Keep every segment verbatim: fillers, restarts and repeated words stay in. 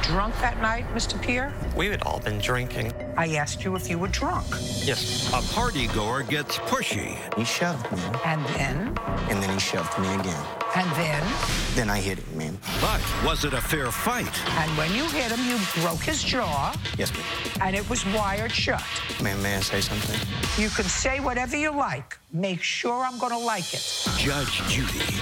drunk that night, Mister Pierre? We had all been drinking. I asked you if you were drunk. Yes. A party-goer gets pushy. He shoved me. And then? And then he shoved me again. And then? Then I hit him, ma'am. But was it a fair fight? And when you hit him, you broke his jaw. Yes, ma'am. And it was wired shut. Ma'am, may I say something? You can say whatever you like. Make sure I'm going to like it. Judge Judy.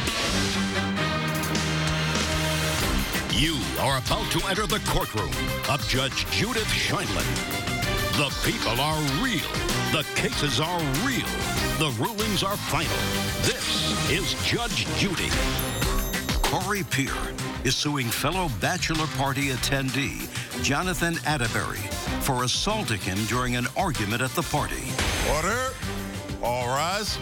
You are about to enter the courtroom of Judge Judith Sheindlin. The people are real. The cases are real. The rulings are final. This is Judge Judy. Corey Pierre is suing fellow bachelor party attendee Jonathan Atterbury for assaulting him during an argument at the party. Order. All rise.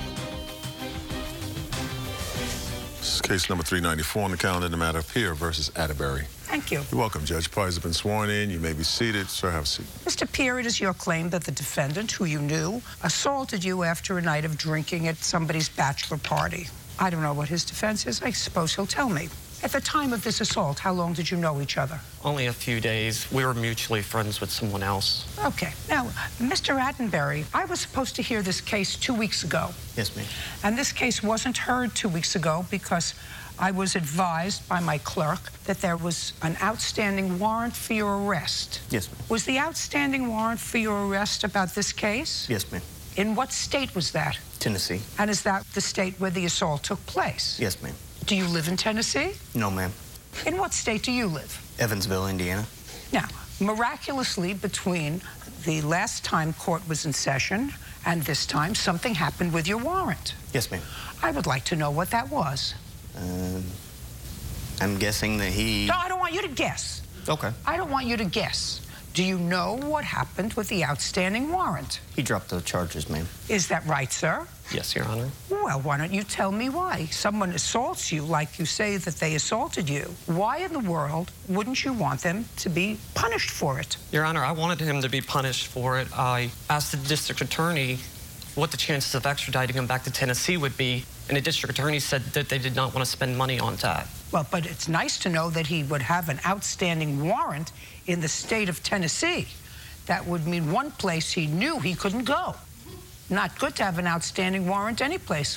This is case number three ninety-four on the calendar, the matter of Pierre versus Atterbury. Thank you. You're welcome, Judge. Parties have been sworn in. You may be seated. Sir, have a seat. Mister Pierre, it is your claim that the defendant, who you knew, assaulted you after a night of drinking at somebody's bachelor party. I don't know what his defense is. I suppose he'll tell me. At the time of this assault, how long did you know each other? Only a few days. We were mutually friends with someone else. Okay. Now, Mister Atterbury, I was supposed to hear this case two weeks ago. Yes, ma'am. And this case wasn't heard two weeks ago because I was advised by my clerk that there was an outstanding warrant for your arrest. Yes, ma'am. Was the outstanding warrant for your arrest about this case? Yes, ma'am. In what state was that? Tennessee. And is that the state where the assault took place? Yes, ma'am. Do you live in Tennessee? No, ma'am. In what state do you live? Evansville, Indiana. Now, miraculously, between the last time court was in session and this time, something happened with your warrant. Yes, ma'am. I would like to know what that was. Um, I'm guessing that he... No, I don't want you to guess. Okay. I don't want you to guess. Do you know what happened with the outstanding warrant? He dropped the charges, ma'am. Is that right, sir? Yes, Your Honor. Well, why don't you tell me why? Someone assaults you like you say that they assaulted you. Why in the world wouldn't you want them to be punished for it? Your Honor, I wanted him to be punished for it. I asked the district attorney what the chances of extraditing him back to Tennessee would be, and the district attorney said that they did not want to spend money on that. Well, but it's nice to know that he would have an outstanding warrant in the state of Tennessee. That would mean one place he knew he couldn't go. Not good to have an outstanding warrant anyplace.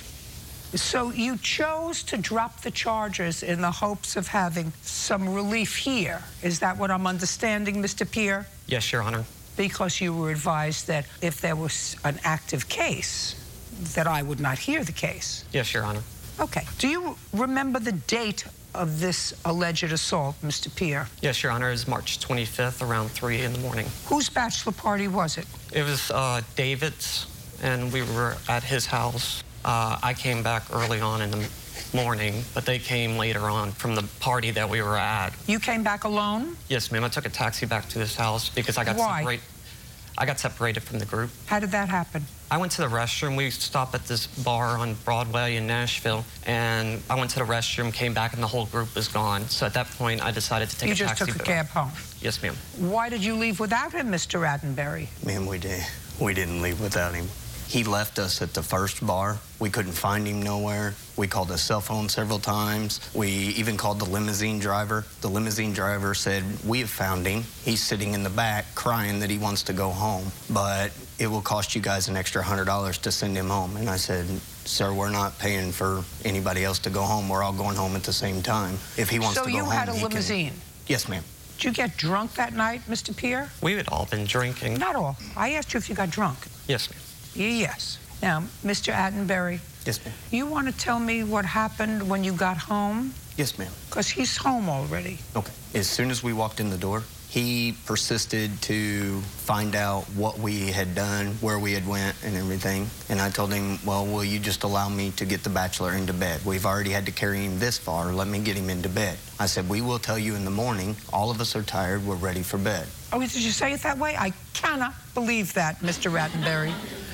So you chose to drop the charges in the hopes of having some relief here. Is that what I'm understanding, Mister Pierre? Yes, Your Honor. Because you were advised that if there was an active case, that I would not hear the case. Yes, Your Honor. Okay. Do you remember the date of this alleged assault, Mister Pierre? Yes, Your Honor. It was March twenty-fifth, around three in the morning. Whose bachelor party was it? It was uh, David's, and we were at his house. Uh, I came back early on in the morning, but they came later on from the party that we were at. You came back alone? Yes, ma'am. I took a taxi back to his house because I got Why? separated. I got separated from the group. How did that happen? I went to the restroom. We stopped at this bar on Broadway in Nashville, and I went to the restroom, came back, and the whole group was gone. So at that point, I decided to take You a just taxi. took a back. cab home? Yes, ma'am. Why did you leave without him, Mister Atterbury? Ma'am, we did. We didn't leave without him. He left us at the first bar. We couldn't find him nowhere. We called his cell phone several times. We even called the limousine driver. The limousine driver said, we have found him. He's sitting in the back crying that he wants to go home, but it will cost you guys an extra one hundred dollars to send him home. And I said, sir, we're not paying for anybody else to go home. We're all going home at the same time. If he wants so to go home, So you had a he limousine? Can... Yes, ma'am. Did you get drunk that night, Mister Pierre? We had all been drinking. Not all. I asked you if you got drunk. Yes, ma'am. Yes. Now, Mister Atterbury. Yes, ma'am. You want to tell me what happened when you got home? Yes, ma'am. Because he's home already. Okay. As soon as we walked in the door, he persisted to find out what we had done, where we had went, and everything. And I told him, well, will you just allow me to get the bachelor into bed? We've already had to carry him this far. Let me get him into bed. I said, we will tell you in the morning. All of us are tired. We're ready for bed. Oh, did you say it that way? I cannot believe that, Mister Atterbury.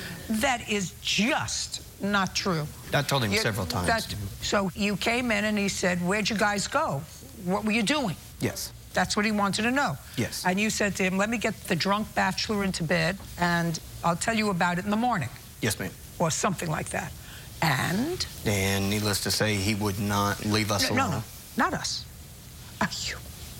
That is just not true. I told him you, several times. That, so you came in and he said, where'd you guys go? What were you doing? Yes. That's what he wanted to know. Yes. And you said to him, let me get the drunk bachelor into bed, and I'll tell you about it in the morning. Yes, ma'am. Or something like that. And? And needless to say, he would not leave us no, alone. No, no, not us. Uh, you.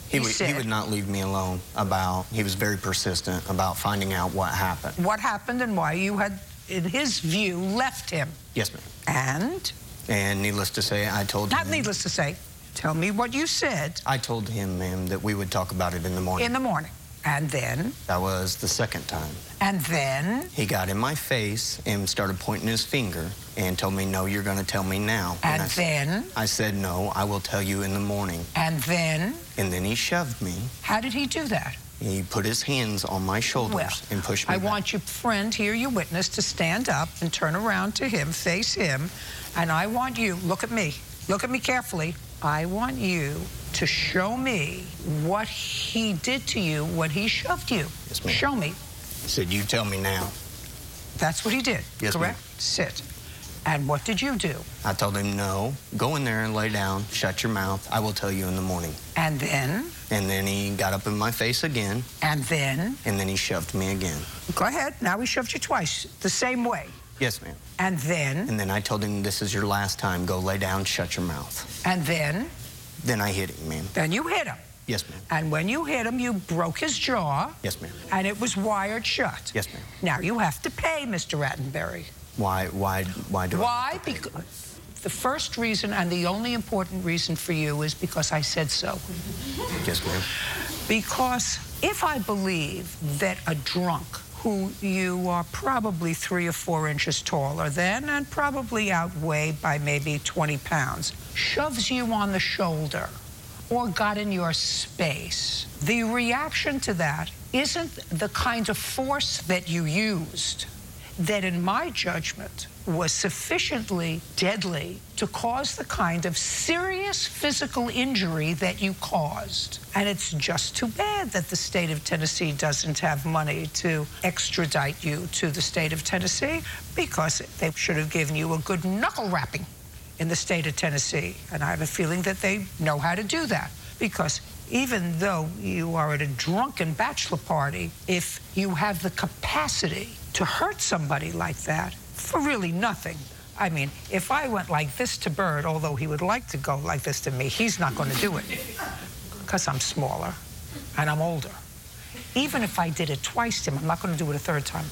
He, He would, said- he would not leave me alone about, he was very persistent about finding out what happened. What happened and why you had, in his view, left him. Yes, ma'am. And, And needless to say, I told not him. needless to say, tell me what you said I told him, ma'am, that we would talk about it in the morning. in the morning. And then, That was the second time. and then, He got in my face and started pointing his finger and told me, no, you're going to tell me now. and I, s- then, I said, no, I will tell you in the morning. and then, And then he shoved me. how did he do that? He put his hands on my shoulders Well, and pushed me I back. want your friend here, your witness, to stand up and turn around to him, face him, and I want you, look at me, look at me carefully. I want you to show me what he did to you when he shoved you. Yes, ma'am. Show me. He said, you tell me now. That's what he did, Yes, ma'am. correct? Sit. And what did you do? I told him, no, go in there and lay down, shut your mouth. I will tell you in the morning. And then, And then he got up in my face again, and then, and then he shoved me again. go ahead, now he shoved you twice, the same way. Yes, ma'am. And then, And then I told him, this is your last time. Go lay down, shut your mouth. and then, Then I hit him, ma'am. then you hit him. Yes, ma'am. And when you hit him, you broke his jaw. Yes, ma'am. And it was wired shut. Yes, ma'am. Now you have to pay, Mister Rattenberry. Why, why, why do I? Why? Because the first reason and the only important reason for you is because I said so. Yes, ma'am. Because if I believe that a drunk who you are probably three or four inches taller than and probably outweigh by maybe twenty pounds, shoves you on the shoulder or got in your space, the reaction to that isn't the kind of force that you used that, in my judgment, was sufficiently deadly to cause the kind of serious physical injury that you caused. And it's just too bad that the state of Tennessee doesn't have money to extradite you to the state of Tennessee, because they should have given you a good knuckle rapping in the state of Tennessee. And I have a feeling that they know how to do that, because even though you are at a drunken bachelor party, if you have the capacity to hurt somebody like that for really nothing. I mean, if I went like this to Bird, although he would like to go like this to me, he's not going to do it because I'm smaller and I'm older. Even if I did it twice to him, I'm not going to do it a third time.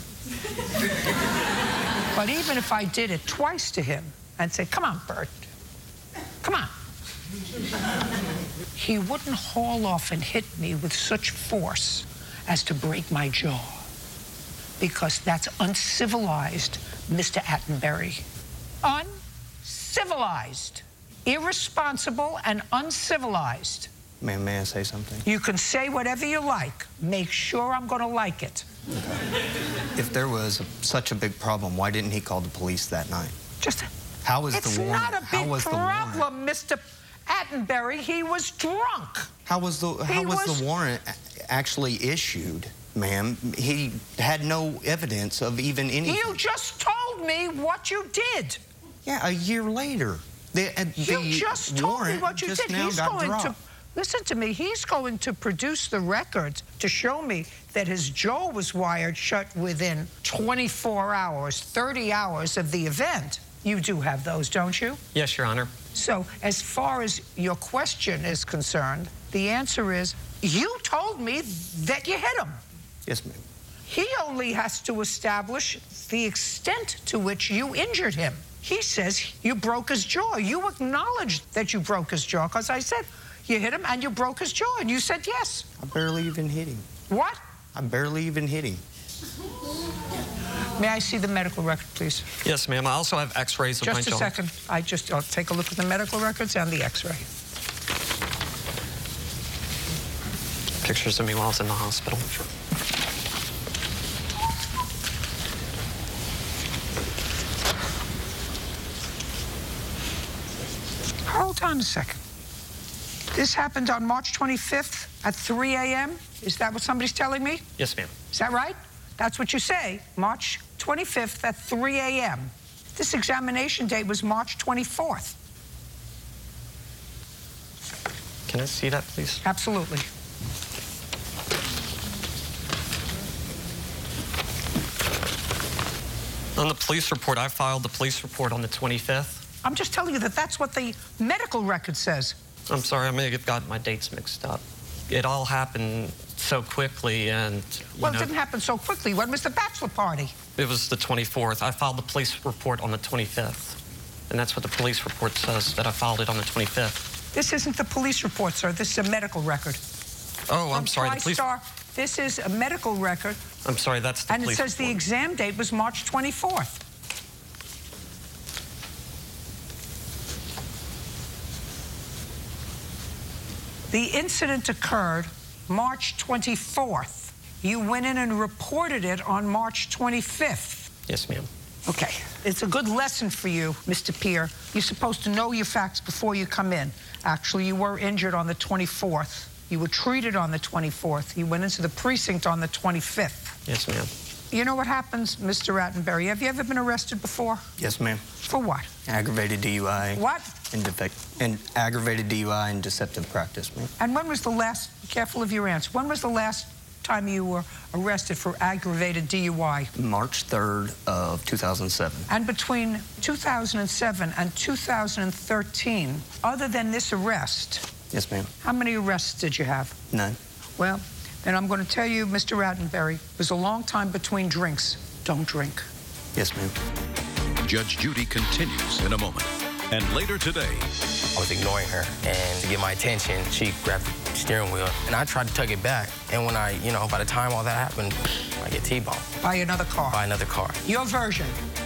But even if I did it twice to him and say, come on, Bird, come on, he wouldn't haul off and hit me with such force as to break my jaw, because that's uncivilized, Mister Attenberry. Uncivilized, irresponsible, and uncivilized. Ma'am, may I say something? You can say whatever you like. Make sure I'm going to like it. If there was a, such a big problem, why didn't he call the police that night? Just, How was it's the warrant? not a how big was the warrant? problem, Mister Attenberry. He was drunk. How was the how He was, was- the warrant a- actually issued, ma'am? He had no evidence of even anything. You just told me what you did. Yeah, a year later. The, uh, You the just told me warrant what you just did. now He's got going dropped. to listen to me. He's going to produce the records to show me that his jaw was wired shut within twenty-four hours, thirty hours of the event. You do have those, don't you? Yes, Your Honor. So, as far as your question is concerned, the answer is you told me that you hit him. Yes, ma'am. He only has to establish the extent to which you injured him. He says you broke his jaw. You acknowledged that you broke his jaw, because I said you hit him and you broke his jaw, and you said yes. I barely even hit him. What? I barely even hit him. May I see the medical record, please? Yes, ma'am. I also have x-rays of my Just a jaw. second. I just, I'll take a look at the medical records and the x-ray. Pictures of me while I was in the hospital. Hold on a second. This happened on March twenty-fifth at three A M? Is that what somebody's telling me? Yes, ma'am. Is that right? That's what you say, March twenty-fifth at three A M This examination date was March twenty-fourth. Can I see that, please? Absolutely. On the police report, I filed the police report on the twenty-fifth. I'm just telling you that that's what the medical record says. I'm sorry, I may have gotten my dates mixed up. It all happened so quickly, and you Well, know, it didn't happen so quickly. When was the bachelor party? it was the twenty-fourth. I filed the police report on the twenty-fifth. And that's what the police report says, that I filed it on the twenty-fifth. This isn't the police report, sir. This is a medical record. Oh, I'm From sorry. The police... TriStar, this is a medical record. I'm sorry, that's the and police it says report. the exam date was March twenty-fourth. The incident occurred March twenty-fourth. You went in and reported it on March twenty-fifth. Yes, ma'am. Okay. It's a good lesson for you, Mister Peer. You're supposed to know your facts before you come in. Actually, you were injured on the twenty-fourth. You were treated on the twenty-fourth. You went into the precinct on the twenty-fifth. Yes, ma'am. You know what happens, Mister Rattenberry? Have you ever been arrested before? Yes, ma'am. For what? Aggravated D U I. What? And, defect, and aggravated D U I and deceptive practice, ma'am. And when was the last, be careful of your answer, when was the last time you were arrested for aggravated D U I? March third of two thousand seven. And between two thousand seven and two thousand thirteen, other than this arrest, Yes, ma'am. how many arrests did you have? None. Well, then I'm going to tell you, Mister Rattenberry, it was a long time between drinks. Don't drink. Yes, ma'am. Judge Judy continues in a moment. And later today, I was ignoring her, and to get my attention, she grabbed the steering wheel, and I tried to tug it back. And when I, you know, by the time all that happened, I get T-boned By another car. by another car. Your version.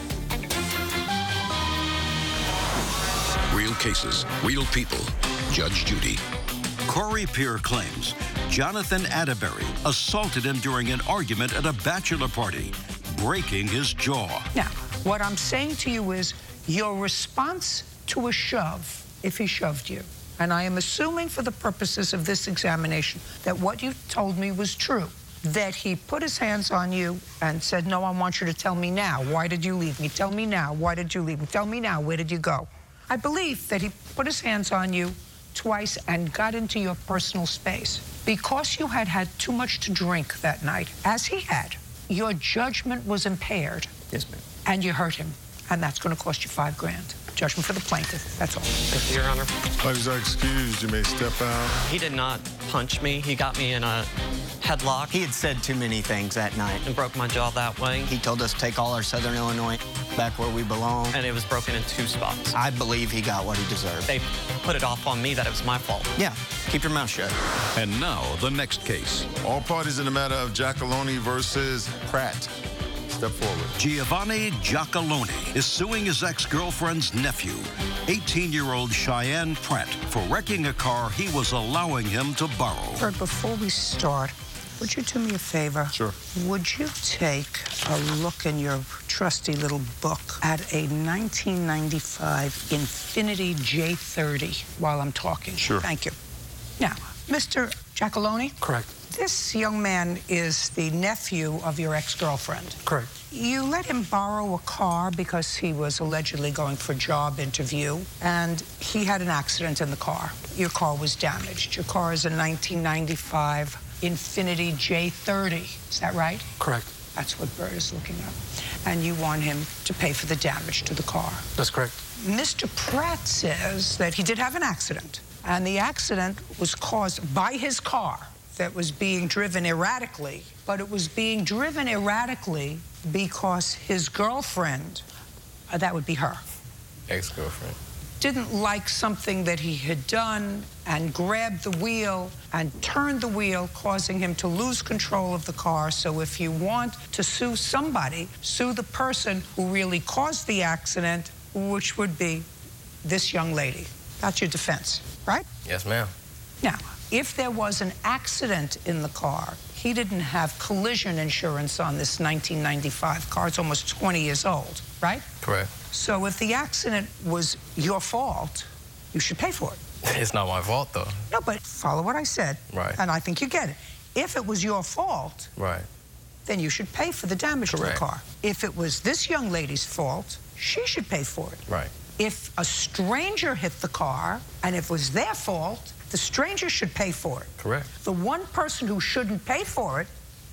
real cases, real people. Judge Judy. Corey Peer claims Jonathan Atterbury assaulted him during an argument at a bachelor party, breaking his jaw. Now, what I'm saying to you is your response to a shove, if he shoved you, and I am assuming for the purposes of this examination that what you told me was true, that he put his hands on you and said, no, I want you to tell me now. Why did you leave me? Tell me now. Why did you leave me? Tell me now. Where did you go? I believe that he put his hands on you twice and got into your personal space. Because you had had too much to drink that night, as he had, your judgment was impaired. Yes, ma'am. And you hurt him. And that's going to cost you five grand. Judgment for the plaintiff. That's all. Thank you, Your Honor. Parties are excused. You may step out. He did not punch me. He got me in a headlock He had said too many things that night. and broke my jaw that way. He told us to take all our Southern Illinois back where we belong. And it was broken in two spots. I believe he got what he deserved. They put it off on me that it was my fault. Yeah, keep your mouth shut. And now, the next case. All parties in the matter of Giacalone versus Pratt. Step forward. Giovanni Giacalone is suing his ex-girlfriend's nephew, eighteen-year-old Cheyenne Pratt, for wrecking a car he was allowing him to borrow. Bert, before we start, would you do me a favor? Sure. Would you take a look in your trusty little book at a nineteen ninety-five Infiniti J thirty while I'm talking? Sure. Thank you. Now, Mister Giacalone? Correct. This young man is the nephew of your ex-girlfriend. Correct. You let him borrow a car because he was allegedly going for a job interview, and he had an accident in the car. Your car was damaged. Your car is a nineteen ninety-five Infiniti J thirty. Is that right? Correct. That's what Bert is looking up. And you want him to pay for the damage to the car. That's correct. Mister Pratt says that he did have an accident, and the accident was caused by his car that was being driven erratically, but it was being driven erratically because his girlfriend, uh, that would be her, Ex-girlfriend. didn't like something that he had done and grabbed the wheel and turned the wheel, causing him to lose control of the car. So if you want to sue somebody, sue the person who really caused the accident, which would be this young lady. That's your defense, right? Yes, ma'am. Now, if there was an accident in the car, he didn't have collision insurance on this nineteen ninety-five car. It's almost twenty years old, right? Correct. So if the accident was your fault, you should pay for it. It's not my fault, though. No, but follow what I said. Right. And I think you get it. If it was your fault, Right. then you should pay for the damage to Correct. the car. If it was this young lady's fault, she should pay for it. Right. If a stranger hit the car, and if it was their fault, the stranger should pay for it. Correct. The one person who shouldn't pay for it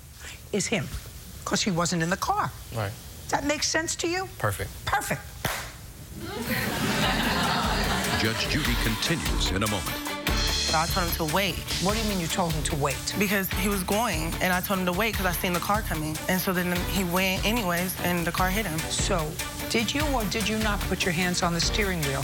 is him, because he wasn't in the car. Right. That makes sense to you? Perfect. Perfect. Judge Judy continues in a moment. So I told him to wait. What do you mean you told him to wait? Because he was going, and I told him to wait because I seen the car coming. And so then he went anyways, and the car hit him. So, did you or did you not put your hands on the steering wheel?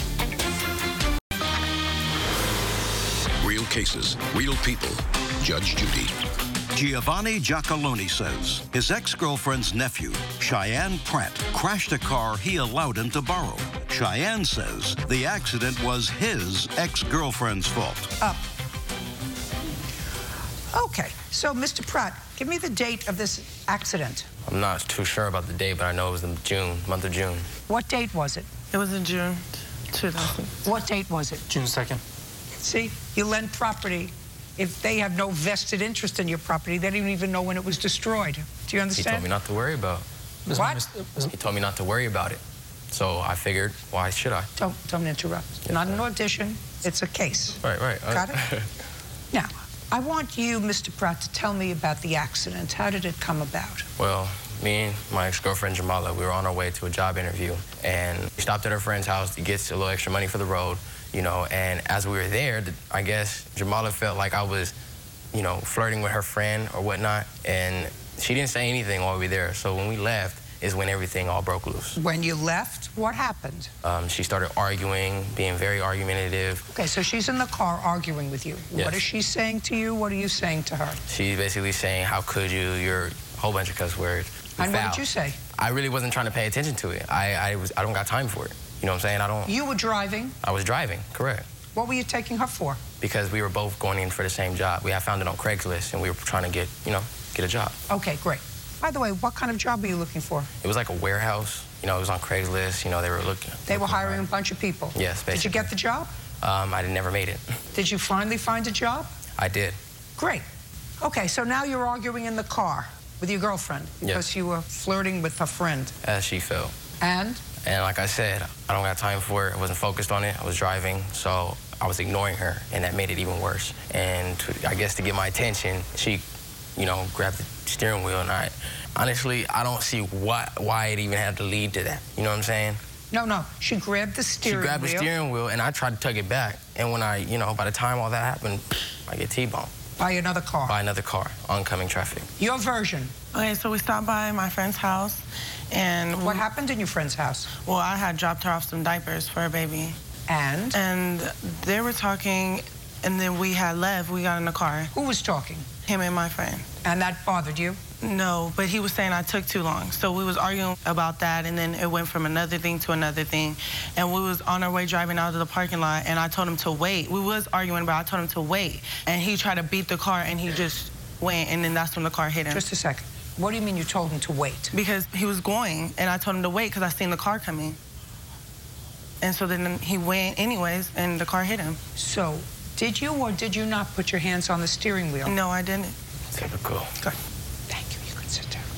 Real cases, real people. Judge Judy. Giovanni Giacalone says his ex-girlfriend's nephew, Cheyenne Pratt, crashed a car he allowed him to borrow. Cheyenne says the accident was his ex-girlfriend's fault. Up. Okay, so Mister Pratt, give me the date of this accident. I'm not too sure about the date, but I know it was in June, month of June. What date was it? It was in June two thousand. What date was it? June second. See, you lend property. If they have no vested interest in your property, they don't even know when it was destroyed. Do you understand? He told me not to worry about it. What? He told me not to worry about it. So I figured, why should I? Don't, don't interrupt. Yes, Not an ma'am. audition. It's a case. Right, right. Got it? Now, I want you, Mister Pratt, to tell me about the accident. How did it come about? Well, me and my ex-girlfriend Jamala, we were on our way to a job interview, and we stopped at her friend's house to get a little extra money for the road, you know, and as we were there, I guess Jamala felt like I was, you know, flirting with her friend or whatnot, and she didn't say anything while we were there. So when we left is when everything all broke loose. When you left, what happened? Um, she started arguing, being very argumentative. Okay, so she's in the car arguing with you. Yes. What is she saying to you? What are you saying to her? She's basically saying, how could you? You're a whole bunch of cuss words. And what Foul. did you say? I really wasn't trying to pay attention to it. I, I, was, I don't got time for it. You know what I'm saying? I don't. You were driving. I was driving, correct. What were you taking her for? Because we were both going in for the same job. We had found it on Craigslist, and we were trying to get, you know, get a job. Okay, great. By the way, what kind of job were you looking for? It was like a warehouse. You know, it was on Craigslist. You know, they were looking. They were looking hiring around. a bunch of people. Yes, basically. Did you get the job? Um, I never made it. Did you finally find a job? I did. Great. Okay, so now you're arguing in the car with your girlfriend because Yes. you were flirting with her friend. As she felt. And? And like I said, I don't got time for it. I wasn't focused on it. I was driving, so I was ignoring her, and that made it even worse. And to, I guess to get my attention, she, you know, grabbed the steering wheel, and I, honestly, I don't see why, why it even had to lead to that. You know what I'm saying? No, no. She grabbed the steering wheel. She grabbed wheel. the steering wheel, and I tried to tug it back. And when I, you know, by the time all that happened, I get T-boned. By another car. By another car, oncoming traffic. Your version. Okay, so we stopped by my friend's house, and What happened in your friend's house? well, I had dropped her off some diapers for her baby, And? and they were talking, and then we had left. We got in the car, Who was talking? him and my friend. And that bothered you? No, but he was saying I took too long. So we was arguing about that, and then it went from another thing to another thing. And we was on our way driving out of the parking lot, and I told him to wait. We was arguing, but I told him to wait. And he tried to beat the car, and he just went, and then that's when the car hit him. Just a second. What do you mean you told him to wait? Because he was going, and I told him to wait because I seen the car coming. And so then he went anyways, and the car hit him. So, did you or did you not put your hands on the steering wheel? No, I didn't. Typical. Good. Thank you. You can sit down.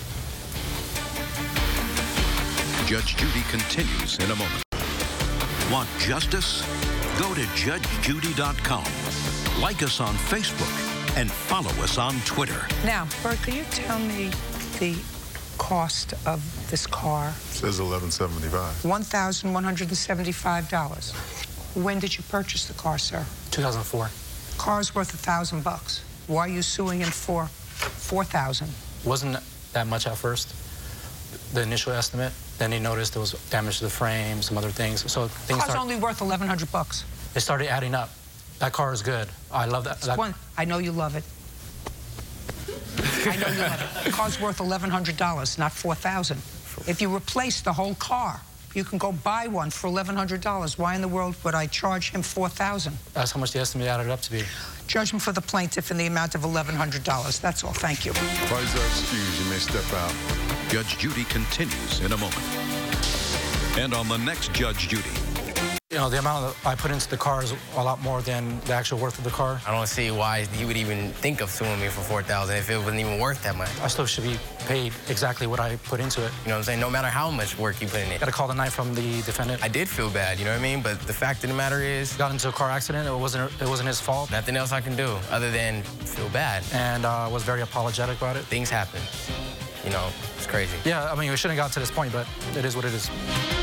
Judge Judy continues in a moment. Want justice? Go to judge judy dot com. Like us on Facebook and follow us on Twitter. Now, Bert, can you tell me the cost of this car? Says eleven seventy-five. one thousand one hundred seventy-five dollars. When did you purchase the car, sir? two thousand four. Car's worth a thousand bucks. Why are you suing him for four thousand? Wasn't that much at first, the initial estimate. Then they noticed there was damage to the frame, some other things. So things Car's start, only worth eleven hundred bucks. they started adding up. That car is good. I love that. that One, I know you love it. I know you love it. The car's worth eleven hundred dollars, not four thousand dollars. If you replace the whole car, you can go buy one for eleven hundred dollars. Why in the world would I charge him four thousand dollars? That's how much the estimate added up to be. Judgment for the plaintiff in the amount of eleven hundred dollars. That's all. Thank you. Parties are excused. You may step out. Judge Judy continues in a moment. And on the next Judge Judy. You know, the amount that I put into the car is a lot more than the actual worth of the car. I don't see why he would even think of suing me for four thousand dollars if it wasn't even worth that much. I still should be paid exactly what I put into it. You know what I'm saying? No matter how much work you put in it. Got to call the night from the defendant. I did feel bad, you know what I mean? But the fact of the matter is, Got into a car accident. It wasn't. It wasn't his fault. nothing else I can do other than feel bad. And uh, was very apologetic about it. Things happen. You know, it's crazy. Yeah, I mean, we shouldn't have got to this point, but it is what it is.